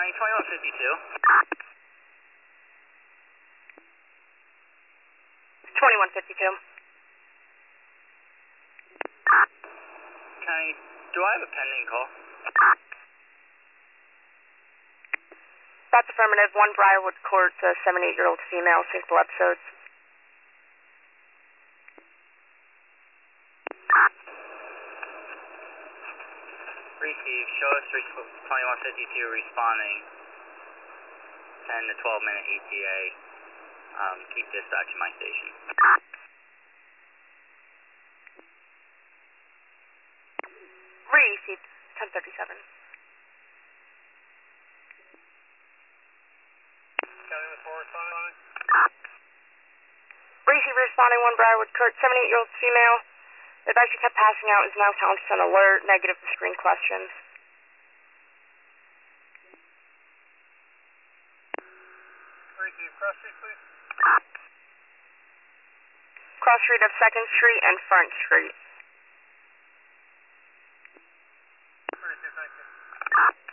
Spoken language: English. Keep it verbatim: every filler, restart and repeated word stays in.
County twenty-one fifty-two. twenty-one fifty-two. County, do I have a pending call? That's affirmative. One Briarwood Court, a seventy-eight-year-old female, syncopal episodes. Receive, show us twenty-one fifty-two responding, ten to twelve minute E T A, um, keep dispatch in my station. Received, ten thirty-seven. County with four responding on it? Receive responding, one Briarwood Court, seventy-eight-year-old female. The advice you kept passing out is now counted on alert, negative to screen questions. Receive, cross street please. Cross street of second Street and Front Street. Receive, thank you.